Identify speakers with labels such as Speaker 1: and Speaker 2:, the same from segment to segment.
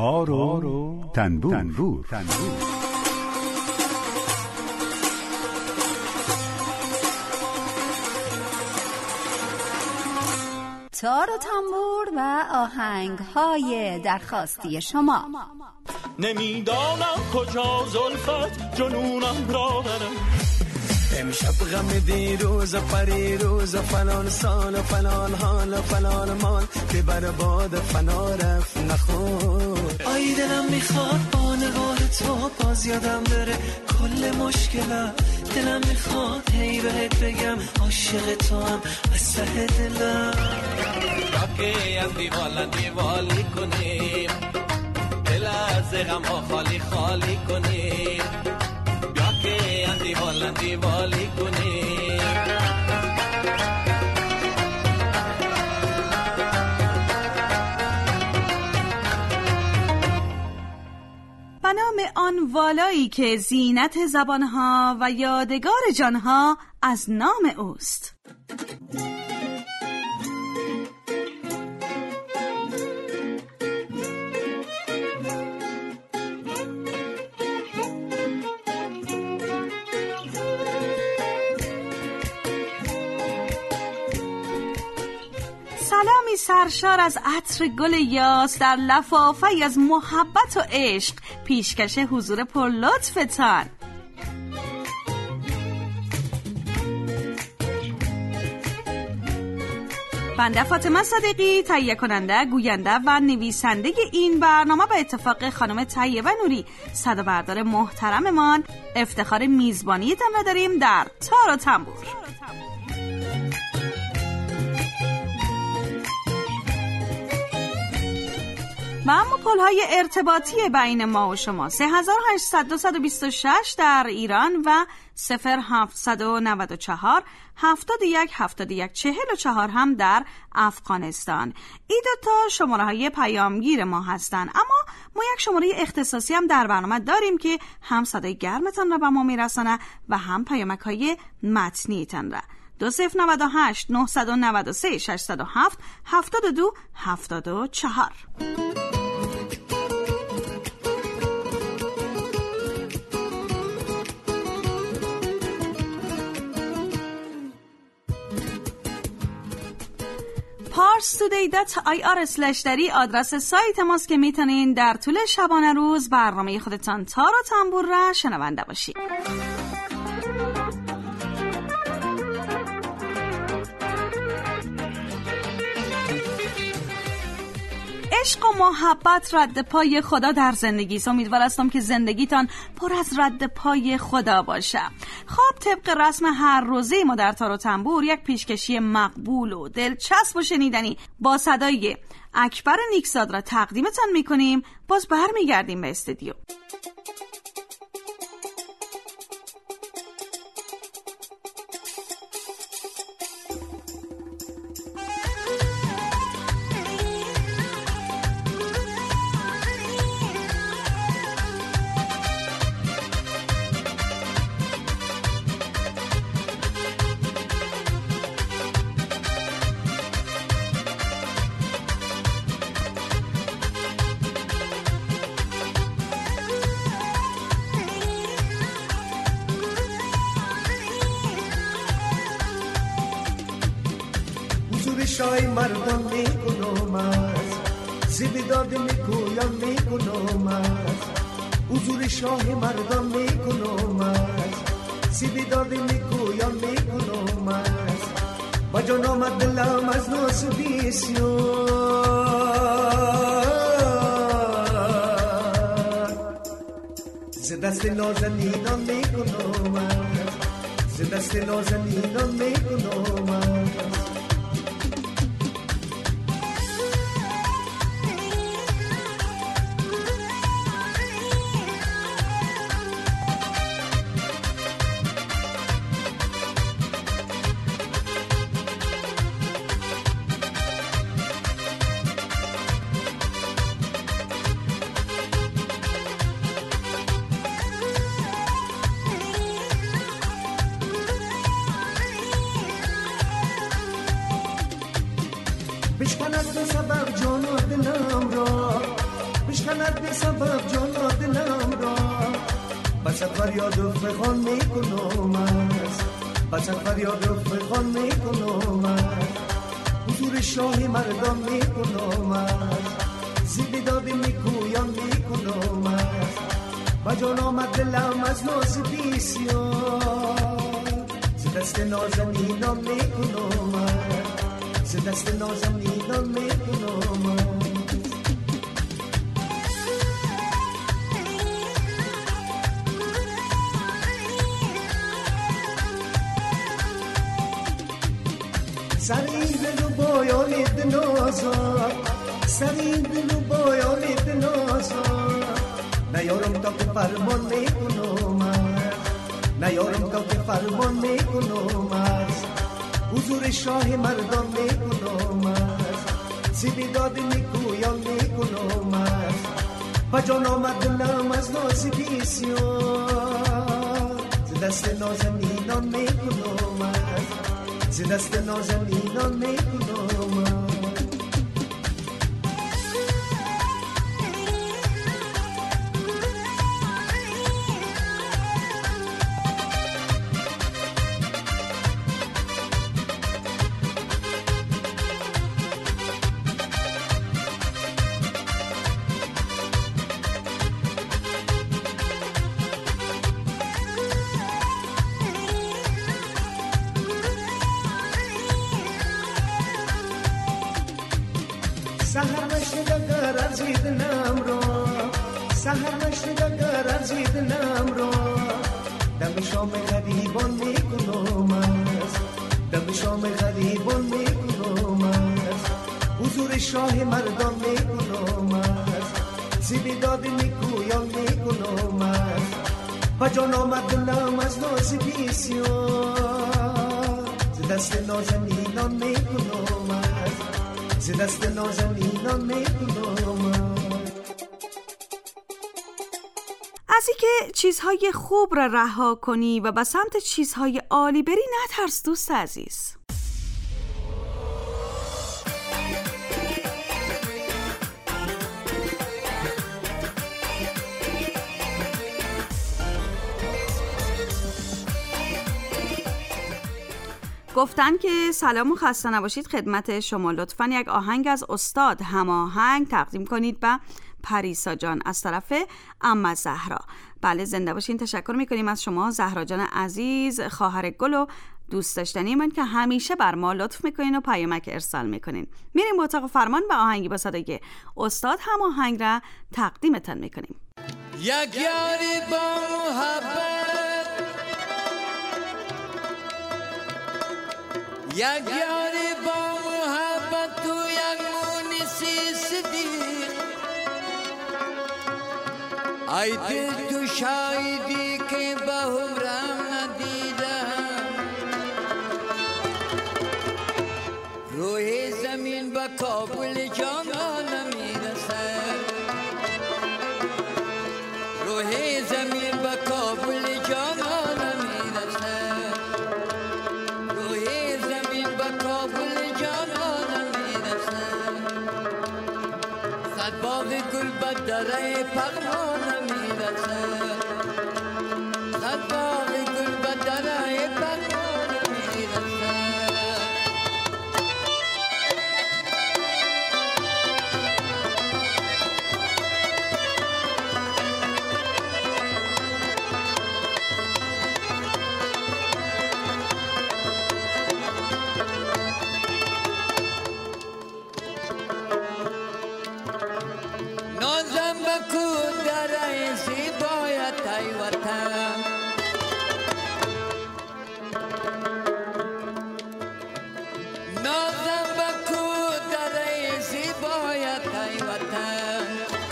Speaker 1: تار و تنبور.
Speaker 2: تار و تنبور و آهنگ‌های درخواستی شما.
Speaker 3: نمیدانم کجا زلفت جنونم را برم، امشب غم دیروز و پریروز و فلان سال و فلان حال و فلان مال که بر باد فنا رفت نخور. آی دلم میخواد با نگاه تو باز یادم بره کل مشکلم، دلم میخواد هی بهت بگم عاشق تو هم از ته دلم. راکه از دیوالی کنیم، دل از غم ها خالی خالی کنیم، راکه از دیوالی کنیم.
Speaker 4: به نام آن والایی که زینت زبانها و یادگار جانها از نام اوست. سلامی سرشار از عطر گل یاس در لفافه‌ای از محبت و عشق، پیشکش حضور پرلطفتان. بنده فاطمه صدیقی، تهیه کننده، گوینده و نویسنده این برنامه، به اتفاق خانم طیبه نوری صدابردار محترممان، افتخار میزبانیتان را داریم در تار و تنبور. و اما پل‌های ارتباطی بین ما و شما 3800 در ایران و 0794 71 71 44 هم در افغانستان. این دوتا شماره‌های پیامگیر ما هستن. اما ما یک شماره اختصاصی هم در برنامه داریم که هم صدای گرمتان را به ما میرسانه و هم پیامک‌های متنیتان را. 2098 993 607 72 74. parstoday.ir/ آدرس سایت ماست که میتونین در طول شبانه روز برنامه خودتان تار و تنبور را شنونده باشید. عشق و محبت رد پای خدا در زندگی است. امیدوار هستم که زندگیتان پر از رد پای خدا باشه. خب طبق رسم هر روزه ما در تار و تنبور یک پیشکشی مقبول و دلچسب و شنیدنی با صدای اکبر نیکزاد را تقدیمتان میکنیم. باز برمیگردیم به استودیو.
Speaker 5: شای مردم میکنم است زیب داد میگویم میکنم است حضور شاه مردم میکنم است زیب داد میگویم میکنم است با جان آمد دلم از ناز بسیار ز دست نازنینم میکنم است ز دست نازنینم میکنم است. بشکند به سبب جان و دلم را، بشکند میشکند به سبب جان دلم را، بسط فریاد و فغان میکنم است، بسط فریاد و فغان میکنم است، حضور شاه مردان میکنم است، زیب داد میکویان میکنم است، و جان آمد دلم از ناز بسیار، ز دست نازنینان میکنم است، ز دست نازنینان میکنم است. سرین دل و بایانید نازا، سرین دل و بایانید نازا، نیارم تا که فرمان میکنم است، نیارم تا که فرمان میکنم است، حضور شاه مردان میکنم است، زیب داد میکویان میکنم است، و جان آمد دلم از ناز بسیار، ز دست نازنینان میکنم است، ز دست نازنینان میکنم. سهر نشد اگر ارزید نم را، سهر نشد اگر ارزید نم را، دم شام غریبان میکنم است، دم شام غریبان میکنم است، حضور شاه مردان میکنم است، زیب داد میکویان میکنم است، و جان آمد دلم از ناز بسیار، ز دست نازنینان میکنم است، ز دست نازنینان میکنم.
Speaker 4: از اینکه چیزهای خوب را رها کنی و به سمت چیزهای عالی بری نترس دوست عزیز. گفتن که سلام و خسته نباشید خدمت شما، لطفاً یک آهنگ از استاد هماهنگ تقدیم کنید به پریسا جان از طرف عمه زهرا. بله زنده باشین، تشکر میکنیم از شما زهرا جان عزیز، خواهر گل و دوست داشتنی من که همیشه بر ما لطف میکنین و پیامک ارسال میکنین. میریم به اتاق فرمان و آهنگی با صدای استاد هماهنگ را تقدیمتان میکنیم.
Speaker 3: یک یاری با محبت، یک یاری با محبت تو یک مونسی صدیق، ای دل تو شایدی که به عمرم ندیدم، روی زمین به کابل جانان میرسد، روی زمین به کابل جانان میرسد، روی زمین به کابل جانان میرسد، صد باغ گل به دره پغمان میرسد، صد باغ گل به دره پغمان میرسد. نازم بکو دره زیبایت ای وطن، نازم بکو دره زیبایت ای وطن،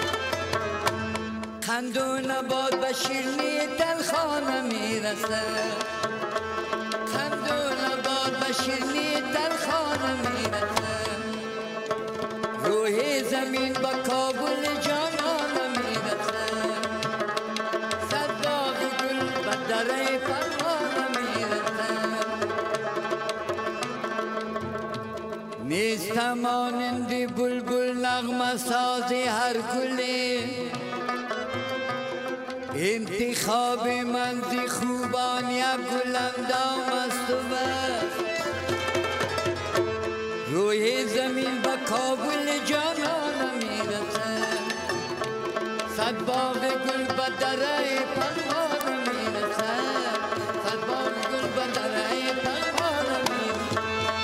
Speaker 3: قند و نبات به شیرینی دلخانه میرسد، قند و نبات به شیرینی دلخانه میرسد، روی زمین با کابل جانان میرسد، صد باغ گل به دره فرمان میرسد،
Speaker 6: نیستم مانندی بلبل نغمه سازی هر گلی، انتخاب من زی خوبان یک گلندام است و بس. روی زمین به کابل جانانم میرسه، صد باغ گل به دره پروانم میرسه، صد باغ گل به دره پروانم میرسه.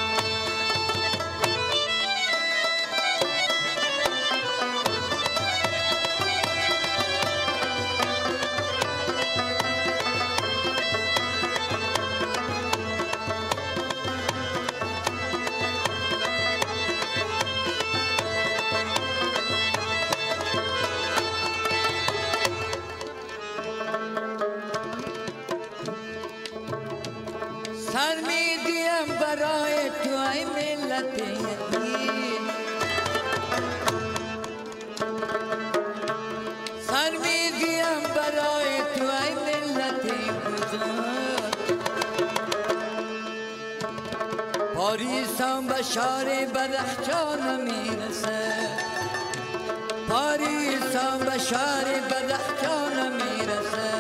Speaker 6: سر میدیم برای تو ای ملت یتیم، سر میدیم برای تو ای ملت بزرگ. پاریسان به شهر بدخشان میرسه، پاریسان به شهر بدخشان میرسه.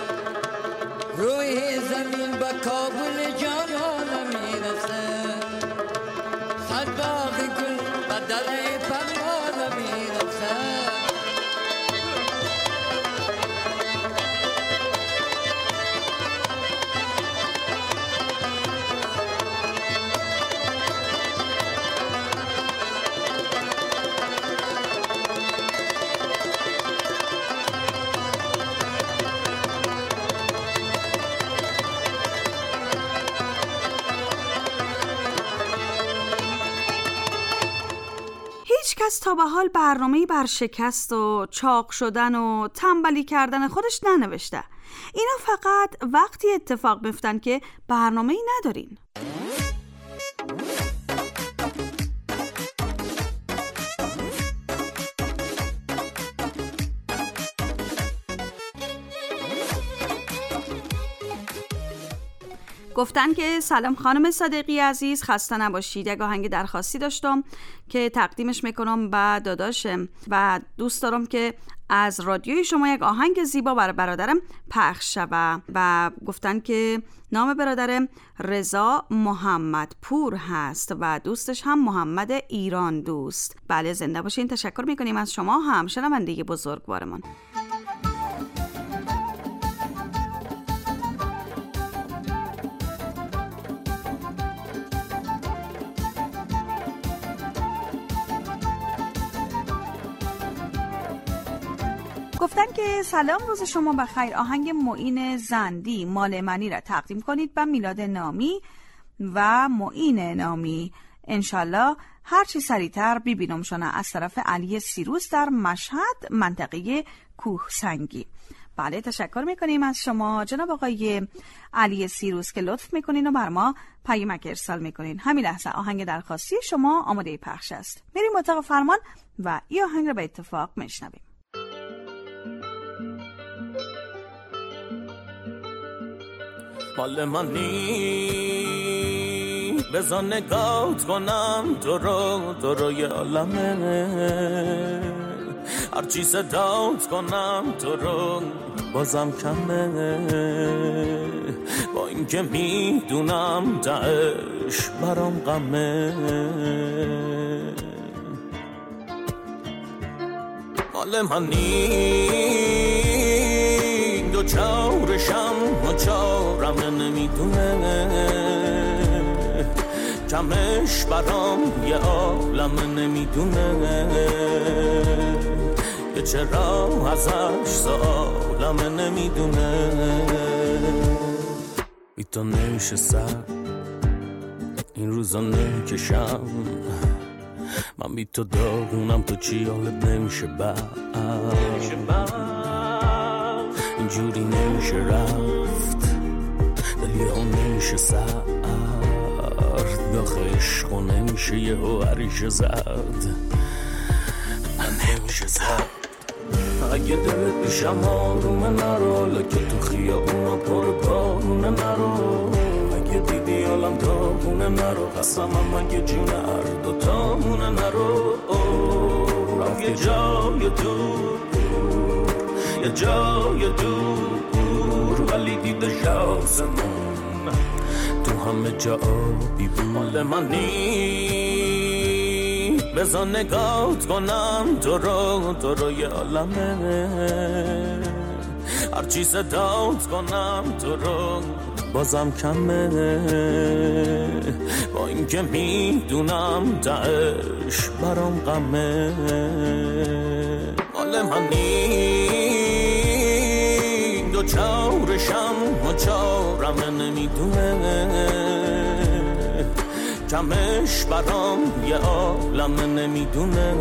Speaker 6: روی زمین به کابل جانان میرسه، صد باغ گل به در پروانه میرسه.
Speaker 4: کس تا به حال برنامه‌ای بر شکست و چاق شدن و تنبلی کردن خودش ننوشته. اینا فقط وقتی اتفاق میفتن که برنامه‌ای ندارین. گفتن که سلام خانم صادقی عزیز، خسته نباشید. یک آهنگ درخواستی داشتم که تقدیمش میکنم به داداشم و دوست دارم که از رادیوی شما یک آهنگ زیبا برای برادرم پخش شوه. و گفتن که نام برادرم رضا محمد پور هست و دوستش هم محمد ایران دوست. بله زنده باشین. تشکر میکنیم از شما هم شنونده بزرگوارمان. گفتن که سلام، روز شما بخیر. آهنگ معین زندی مال منی را تقدیم کنید به میلاد نامی و معین نامی. انشالله هرچی سریعتر ببینمشونه. از طرف علی سیروس در مشهد منطقه کوه سنگی. بله تشکر میکنیم از شما جناب آقای علی سیروس که لطف میکنین و بر ما پیامک ارسال میکنین. همین لحظه آهنگ درخواستی شما آماده پخش است. میریم اتاق فرمان و این آهنگ را به اتفاق میشنویم.
Speaker 3: مال منی بزن نگات کنم تو روی عالمه، هرچی صدات کنم تو رو بازم کمه، با اینکه میدونم تهش برام غمه. مال منی دو چارشم و چارم نمیدونه، کمش برام یه عالم نمیدونه، یه چرا ازش سالم نمیدونه. بی تو نشستم این روزا نکشم، من بی تو داغونم تو چی حالت نمیشه اینجوری نمیشه رفت، دلی ها نمیشه سرد، داخل عشق نمیشه یه ها عریش زد، نمیشه زد. اگه دلت پیشم آرومه نرو، لکه تو خیابونا پر بارونه نرو، اگه اگه دیدی عالم دامونه نرو، قسمم اگه جون هر دوتامونه نرو. رفت یه جای دور، یه جای دور، ولی دیده آسمون تو همه جا آبی بود. مال من نی بذار نگات کنم تو رو یه عالمه، هرچی صدات کنم تو رو بازم کمه. با این که میدونم تهش برام غمه. مال من نی دو چارشم و چارمه نمیدونه، کمش برام یه عالمه نمیدونه.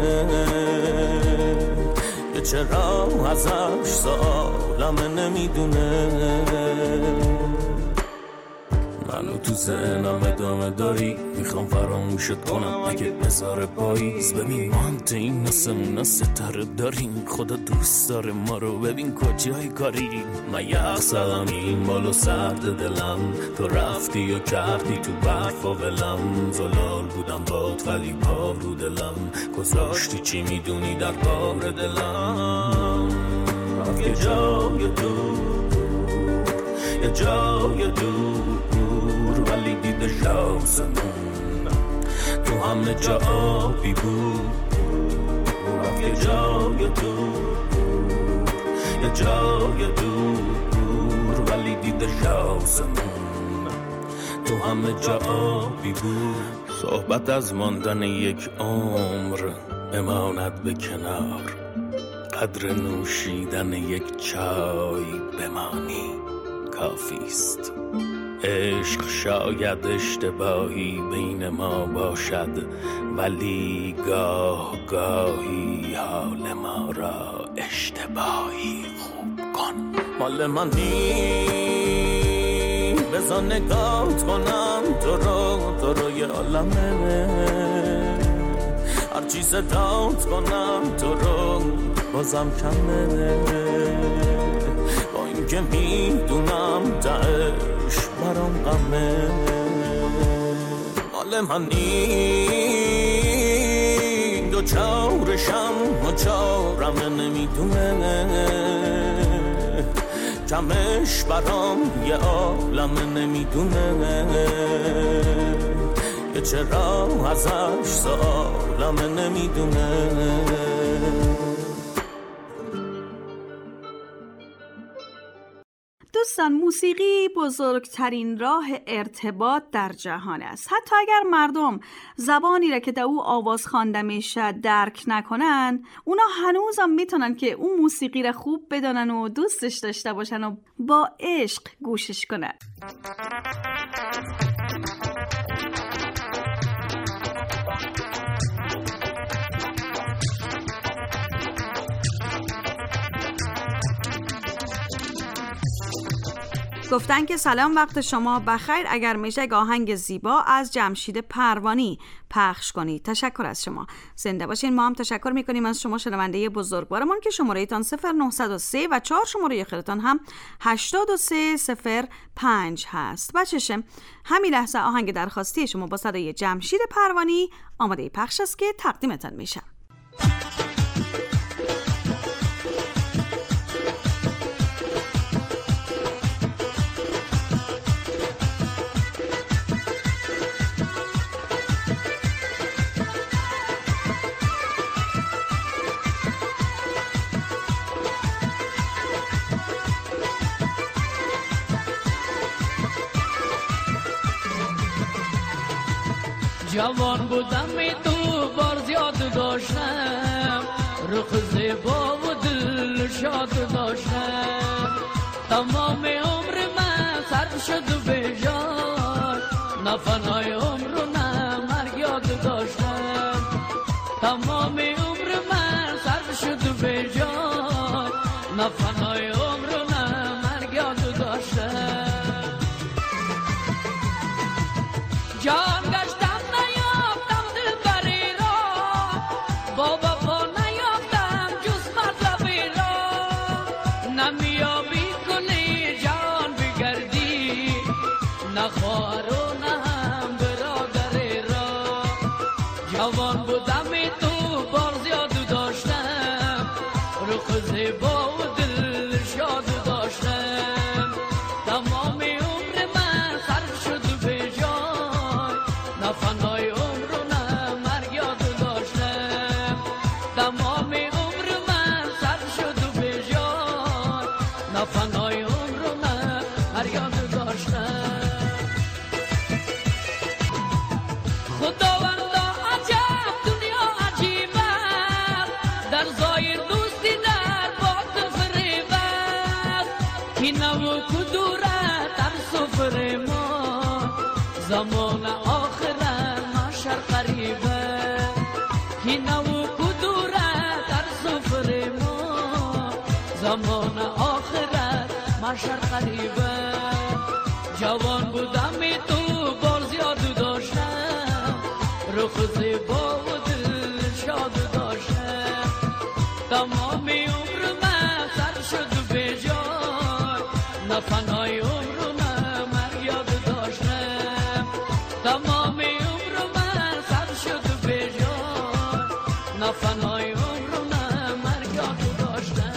Speaker 3: یه چرا ازش سالمه نمیدونه. منو تو ذهنم ادامه داری، میخوام فراموشت کنم اگه بذاره پاییز. ببین ما هم این نسمون ستاره داریم، خدا دوست داره ما رو، ببین کجای کاری. من یخ زدم این بالو سرد دلم، تو رفتی و کردی تو برف و ولم. زلال بودم باد ولی پا رو دلم، گذاشتی چی میدونی در بار دلم. رفت یه جای دور، یه جای دور، ولی دیده شاسمون تو همه جا آبی بود. رفت یه جای دور، یه جای دور، ولی دیده شاسمون تو همه جا آبی بود. صحبت از ماندن یک عمر بماند به کنار، قدر نوشیدن یک چای بمانی کافیست. عشق شاید اشتباهی بین ما باشد، ولی گاه گاهی حال ما را اشتباهی خوب کن. مال من نی بذار نگات کنم تو رو یه عالمه، هرچی صدات کنم تو رو بازم کمه. با این که میدونم تهش برام غمه. مال من نی دو چارشم و چارمه نمیدونه، کمش برام یه عالمه نمیدونه. یه چرا ازش سالمه نمیدونه.
Speaker 4: دوستان، موسیقی بزرگترین راه ارتباط در جهان است. حتی اگر مردم زبانی را که در او آواز خوانده میشه درک نکنن، اونا هنوزم میتونن که اون موسیقی را خوب بدونن و دوستش داشته باشن و با عشق گوشش کنن. گفتن که سلام، وقت شما بخیر، اگر میشه آهنگ زیبا از جمشید پروانی پخش کنید. تشکر از شما، زنده باشین. ما هم تشکر میکنیم از شما شنونده بزرگوارمون که شماره ایتان 0903 و 4 شماره آخرتان هم 8305 هست. بچه‌شم همین لحظه آهنگ درخواستی شما با صدای جمشید پروانی آماده پخش است که تقدیمتان میشه.
Speaker 7: جوان بودم تو بار زیاد داشتم، رخ زیبا و دل شاد داشتم. تمام عمر من صرف شد به جان، نه فنای عمر و نه مرگ یاد داشتم. تمام عمر من صرف شد به جان، نه فنای عمر و نه مرگ یاد داشتم. جان گشتم نمیابی کنی جان بگردی، نخوار بودم تو بار زیاد داشتم، رخ زیبا و دل شاد داشتم. تمام عمر من صرف شد به جای، نه فنای عمر و نه مرگ یاد داشتم. تمام عمر من صرف شد به جای، نه فنای عمر و نه مرگ یاد داشتم. خداوندا عجب دنیا عجیبه، در ظاهر دوستی در باطن فریب است. کی نو کدورت در سفره ما، زمان آخرت محشر قریبه. کی نو کدورت در سفره ما، زمان آخرت محشر قریبه. جوان بودم تو بار زیاد داشتم، رخ زیبا و دل شاد داشتم. تمام عمر من سر شد به جای، نه فنای عمر و نه مرگ یاد داشتم. تمام عمر من سر شد به جای، نه فنای عمر و نه مرگ یاد داشتم.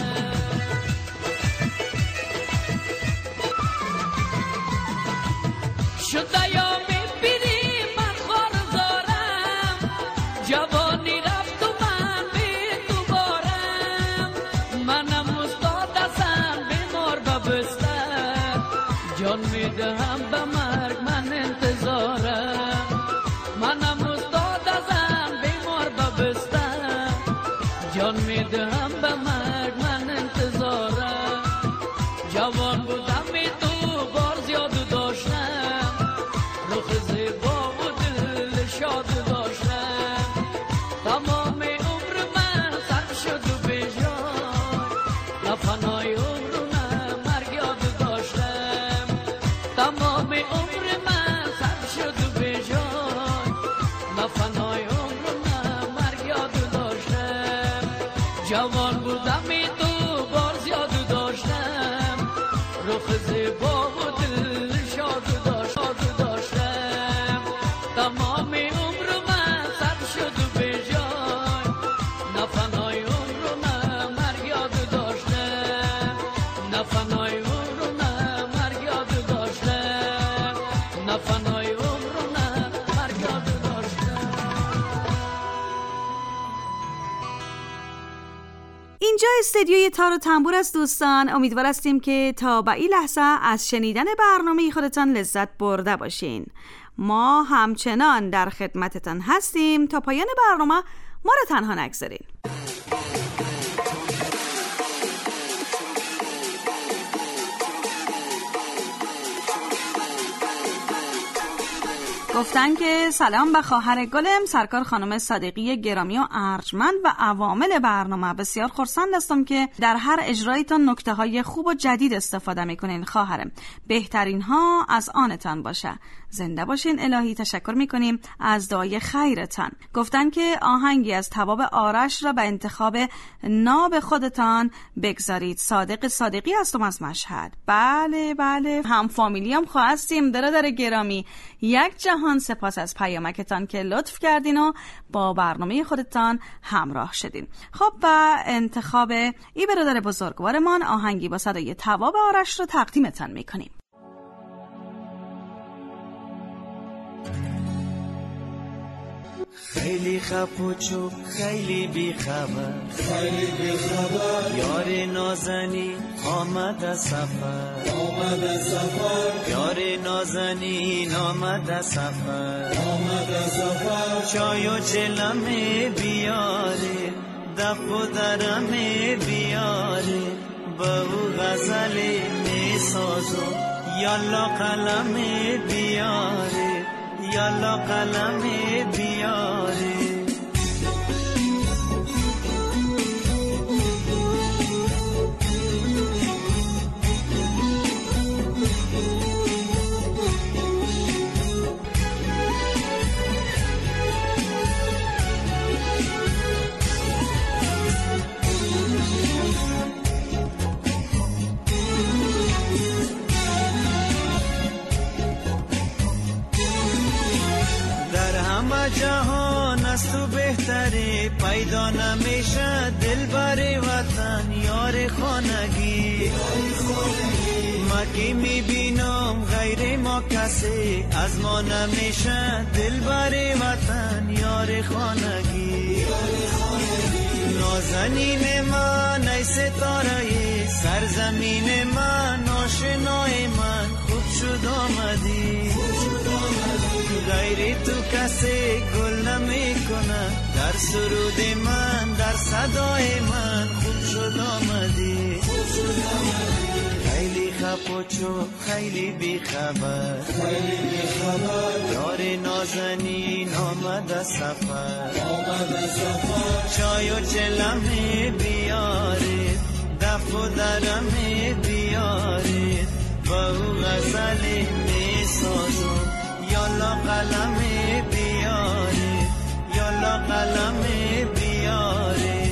Speaker 7: شده یا میبینی من خارزارم، جوانی رفت و من بی دوبارم. منم استاد هستم بیمار به بستر، جان میدهم به مرگ من انتظارم. منم استاد هستم بیمار به بستر، جان میدهم به مرگ من انتظارم. جوان بودم تو بار زیاد داشتم، رخ زیبا و دل شاد داشتم. تمام عمر من صرف شد به جای، نه فنای عمر و نه مرگ یاد داشتم. تمام عمر من صرف شد به جای، نه فنای عمر و نه مرگ یاد داشتم. جوان بودم تو بار زیاد داشتم، رخ زیبا و دل شاد داشتم. تمام عمر من صرف شد به جای، نه فنای عمر و نه مرگ یاد داشتم. نه فنای عمر و نه مرگ یاد داشتم. نه فنای عمر و نه مرگ یاد داشتم.
Speaker 4: اینجا استدیوی تار و تنبور است دوستان. امیدوار هستیم که تا به این لحظه از شنیدن برنامه خودتان لذت برده باشین. ما همچنان در خدمتتان هستیم. تا پایان برنامه ما را تنها نگذارین. گفتن که سلام به خواهر گلم سرکار خانم صادقی گرامی و ارجمند و عوامل برنامه. بسیار خرسند هستم که در هر اجرایتان نکته های خوب و جدید استفاده میکنین خواهرم. بهترین ها از آنتان باشه. زنده باشین. الهی تشکر میکنیم از دعای خیرتان. گفتن که آهنگی از تواب آرش را به انتخاب ناب خودتان بگذارید. صادق صادقی هستم از مشهد. بله هم فامیلی هم خواستیم. برادر گرامی یک جهان سپاس از پیامکتان که لطف کردین و با برنامه خودتان همراه شدین. خب و انتخاب ای برادر بزرگوارمان آهنگی با صدای تواب آرش رو تقدیمتان میکنیم.
Speaker 3: خیلی خفوچو خیلی بیخبر، یار نازنی آمد از سفر، یار نازنین آمد از سفر، چای و چلمه بیاره، دف و درمه بیاره، با او غزل می سازو یالا قلمه بیاره، یالا قلمه بیاره. جهان از تو بهتره پیدا نمیشه دلبر وطن یار خانگی ما که میبینم غیر ما کسی از ما نمیشه دلبر وطن یار خانگی نازنین من ای ستاره سرزمین من آشنای من خوب شد آمدی غیر تو کسی گل نمی کنه در سرود من در صدای من خوب شد آمدی خیلی خپوچو خیلی بی خبر یار نازنین آمد سفر چای و چلمه بیارید دف و درمه بیارید با او غزلی می سازم یالا قلمه بیارید یالا قلمه بیارید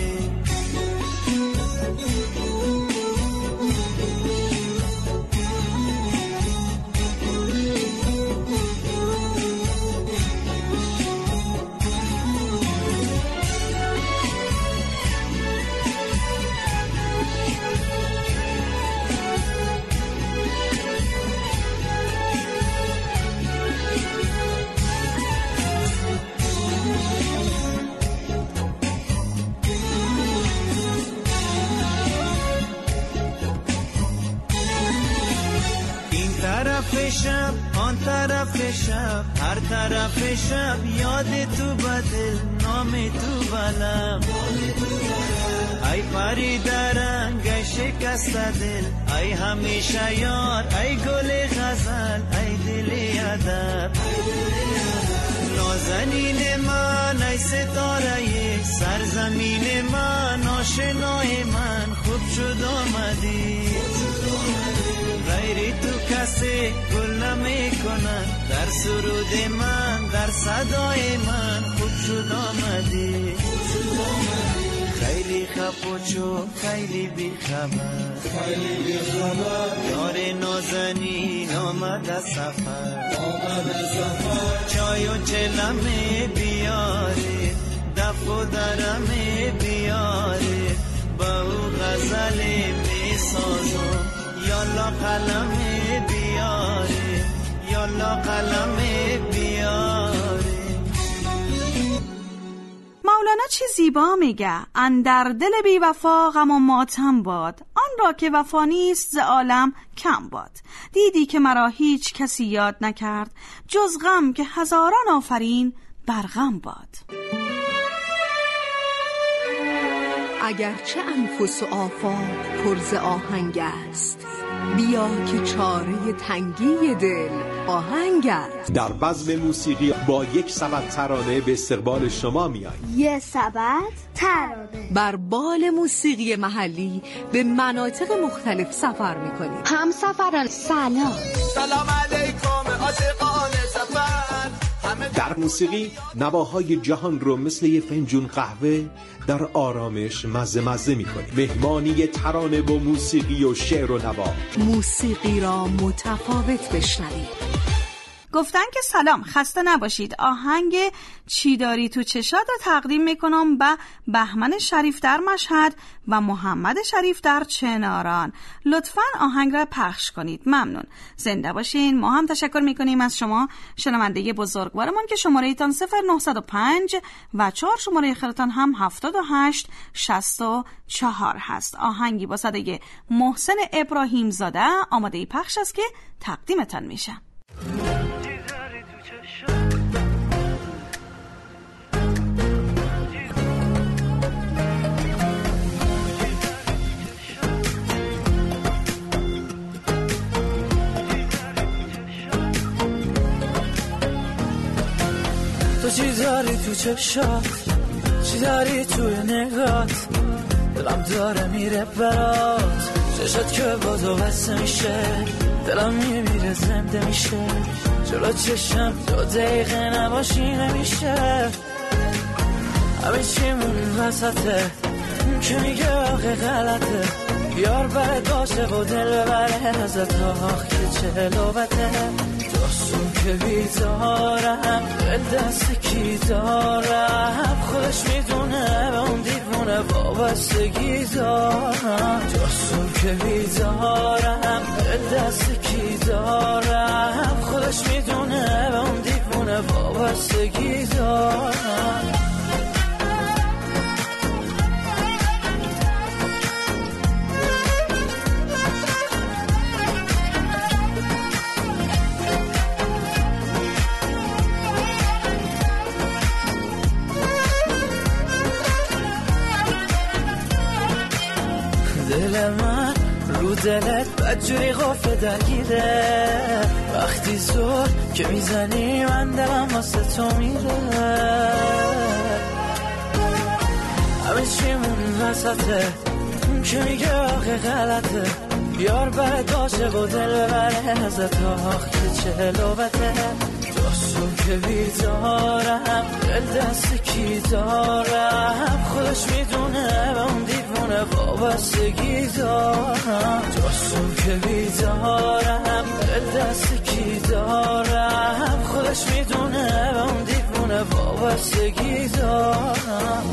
Speaker 3: شب آن طرف شب هر طرف شب یاد تو بدل نام تو بلم ای پری درنگ شکست دل ای همیشه یار ای گل غزل ای دل ادب نازنین من ای ستاره سرزمین من آشنای من خوب شد آمدی غیر تو کسی گل نمی کنن در سرود من در صدای من خوب شد آمدی خیلی خپوچو خیلی بی خبر یار نازنین آمد سفر چای و چلمه بیارید دف و درمه بیارید با او غزلی می سازم یالا قلمه بیارید یالا قلمه بیارید
Speaker 4: مولانا چی زیبا میگه اندر دل بی وفا غم و ماتم باد آن را که وفا نیست ز عالم کم باد دیدی که مرا هیچ کسی یاد نکرد جز غم که هزاران آفرین بر غم باد
Speaker 8: اگرچه انفس و آفاق پر ز آهنگ است بیا که چاره تنگی دل آهنگ است.
Speaker 9: در بزم موسیقی با یک سبد ترانه به استقبال شما میایم.
Speaker 10: یک سبد ترانه
Speaker 8: بر بال موسیقی محلی به مناطق مختلف سفر میکنیم.
Speaker 10: هم سفران سلام
Speaker 3: علیکم عاشقان سفر.
Speaker 9: در موسیقی نواهای جهان رو مثل یه فنجون قهوه در آرامش مزه میکنیم. مهمانی ترانه با موسیقی و شعر و نوا.
Speaker 8: موسیقی را متفاوت بشنوید.
Speaker 4: گفتن که سلام خسته نباشید. آهنگ چی داری تو چشات رو تقدیم میکنم به بهمن شریف در مشهد و محمد شریف در چناران. لطفاً آهنگ را پخش کنید. ممنون. زنده باشین. ما هم تشکر میکنیم از شما شنونده بزرگوارمون که شماره ایتان 0905 و 4 شماره خیرتان هم 7864 هست. آهنگی با صدای محسن ابراهیم زاده آماده پخش است که تقدیمتان میشه.
Speaker 3: تو چی داری تو چشات، چی داری توی نگات، دلم داره میره برات، چشات که با تو بسته میشه، دلم میمیره زنده میشه، جلو چشم 2 دقیقه نباشی نمیشه، همه چیمون وسطه، اون که میگه آخه غلطه، بیار برد باشه و دل ببره ازت آخ که چه لوبته، داستون که بیدارم دل دست کی دارم، وابستگی دارم، جاسو که بیدارم، دل دست کی دارم، خودش میدونه به اون دیوونه وابستگی دارم. دل من رو دلت بدجوری غافه درگیره، وقتی زور که میزنی من دلم واسه تو میره، همه چیمون وسطه، اون که میگه آخه غلطه، بیار برد باشه با دل ببره ازت آخ که چه لوبته، جاسو که بیدارم، دل دست کی دارم، خودش میدونه به اون دیوونه وابستگی دارم، جاسو که بیدارم، دل دست کی دارم، خودش میدونه به اون دیوونه وابستگی دارم.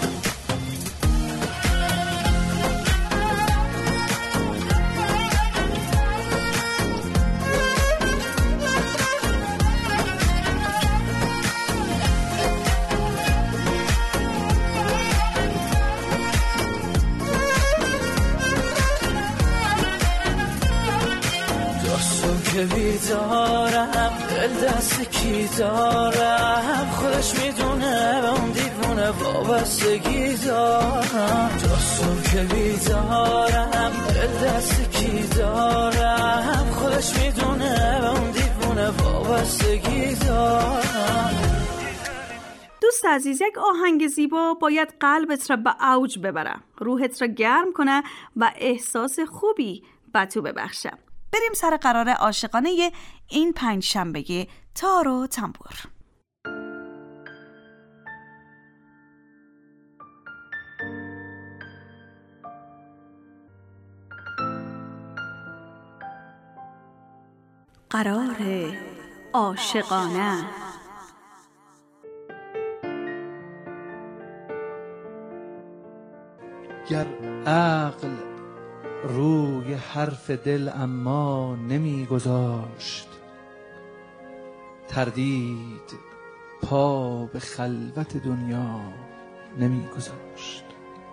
Speaker 3: که بیدارم، دل دست کی دارم، خودش میدونه به اون دیوونه وابستگی دارم، جاسو که بیدارم، دل دست کی دارم، خودش میدونه به اون دیوونه وابستگی دارم.
Speaker 4: دوست عزیز، یک آهنگ زیبا باید قلبت را به اوج ببره، روحت را گرم کنه و احساس خوبی به تو ببخشه. بریم سر قرار عاشقانه این پنجشنبه تار و تنبور. قرار عاشقانه.
Speaker 11: گر عقل روی حرف دل اما نمی گذاشت، تردید پا به خلوت دنیا نمی گذاشت،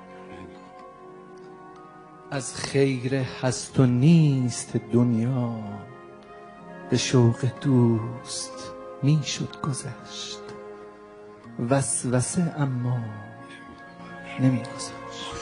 Speaker 11: از خیر هست و نیست دنیا به شوق دوست می شد گذشت، وسوسه اما نمی گذاشت.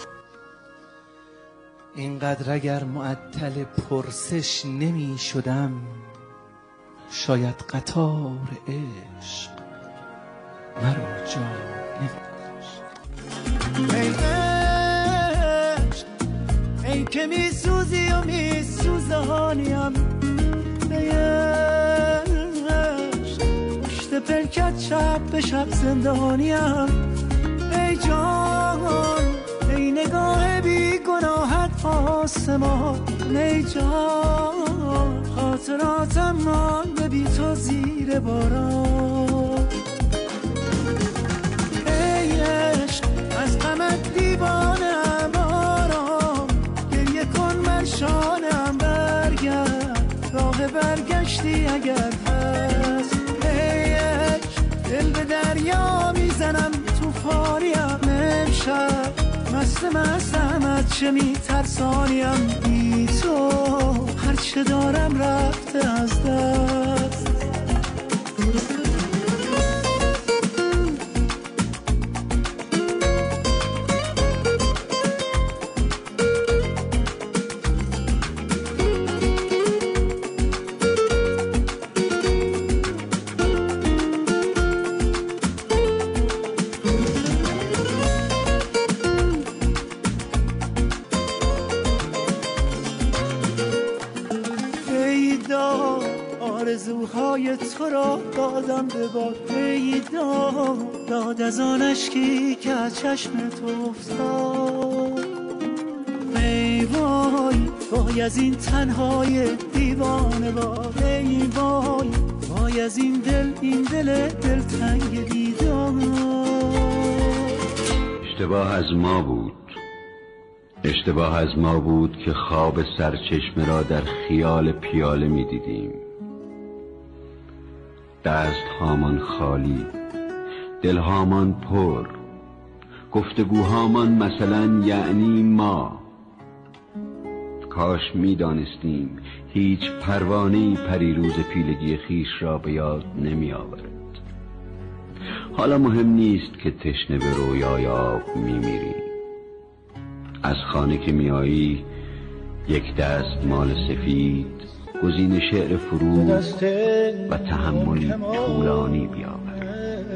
Speaker 11: اینقدر اگر معطل پرسش نمی شدم، شاید قطار عشق مرا جا نمی گذاشت.
Speaker 5: ای عشق، ای که می سوزی و می سوزانیم، ای عشق، پشت پلکت شب به شب زندانیم، ای جان، ای نگاه بی گناهت آسمان، ای جان، خاطراتم مانده بی تو زیر باران، ای عشق، از غمت دیوانه‌ام آرام، گریه کن بر شانه‌ام برگرد، راه برگشتی اگر هست، ای عشق، دل به دریا میزنم توفانیم، امشب مستم از چه میترسانیم، بی تو هرچه دارم رفته از دست. آرزوهای تو را دادم به باد، ای داد از آن اشکی که از چشم تو افتاد، ای وای وای از این تنهای دیوانه باد، ای وای وای از این دل دلتنگ دیدار.
Speaker 12: اشتباه از ما بود، اشتباه از ما بود که خواب سرچشمه را در خیال پیاله می دیدیم. دست هامان خالی، دل هامان پر، گفتگوهامان مثلا یعنی ما. کاش می دانستیم هیچ پروانه‌ای پریروز پیلگی خیش را به یاد نمی آورد. حالا مهم نیست که تشنه به رویای آب می میری. از خانه که می آیی یک دست مال سفید، گزین شعر فروز و تحملی طولانی بیاور.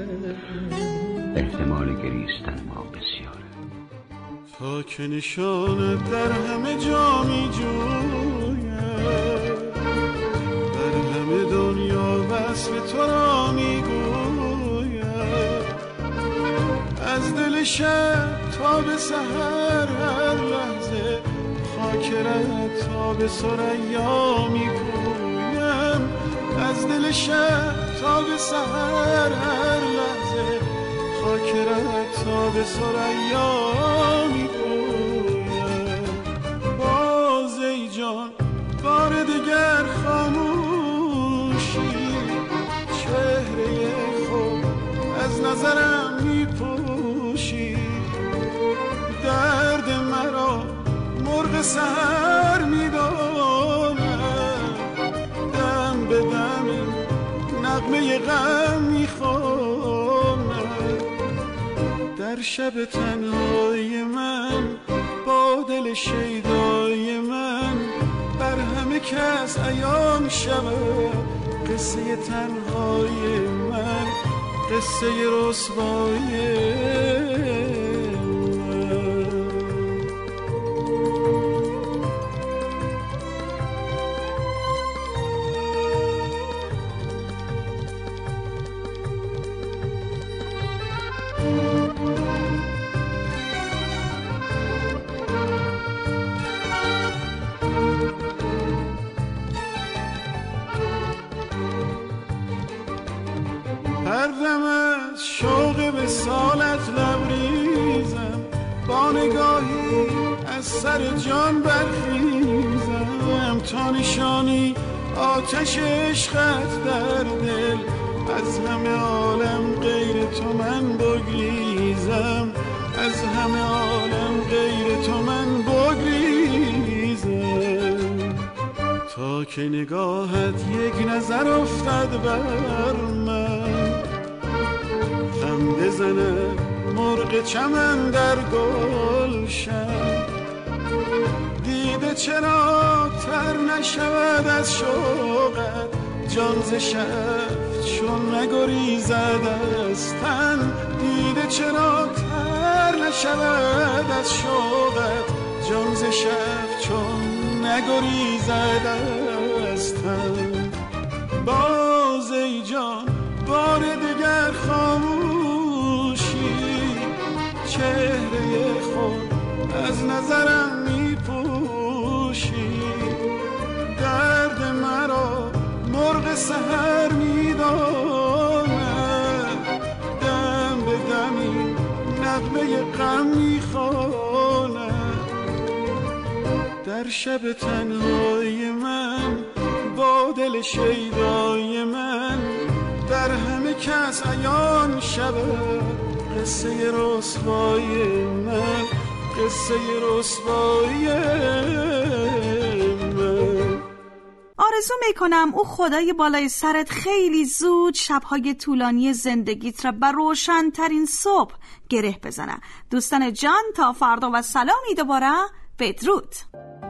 Speaker 12: احتمال گریستن ما بسیاره.
Speaker 3: تا که نشانت در همه جا می جوید، در همه دنیا وصف تو را می گوید. از دل شب تا به سحر هر لحظه خاکرت تا به ثریا می پویم. از دل شب تا به سحر هر لحظه خاکرت تا به ثریا می پویم. باز ای جان بار دیگر خاموشی، چهره خود از نظرم می پوشی. درد مرا مرغ سحر می داند، دم به دم نغمه غم می خواند. در شب تنهای من با دل شیدای من، بر همه کس عیان شود قصه تنهای من، قصه رسوایی من. هر دم از شوق وصالت لبریزم، با نگاهی از سر جان برخیزم. تا نشانی آتش عشقت در دل، از همه عالم غیر تو من بگریزم. از همه عالم غیر تو من بگریزم. تا که نگاهت یک نظر افتد بر من، خم بزنه مرغ چمن در گلشن. دیده چرا تر نشود از شوقت، جان ز شب چون نگریزد از تن. دیده چرا تر نشود از شوقت، جان ز شب چون نگریزد از تن. باز ای جان بار دیگر خاموشی، چهره خود از نظرم می پوشی. درد مرا مرغ سحر می داند، دم به دمی نغمه غم می خواند. در شب تنهای من با دل شیدای من، در همه کس عیان شود قصه رسوایی من، قصه رسوایی من.
Speaker 4: آرزو میکنم او خدای بالای سرت خیلی زود شبهای طولانی زندگیت را بر روشن‌ترین صبح گره بزنه. دوستان جان تا فردا و سلامی دوباره، بدرود.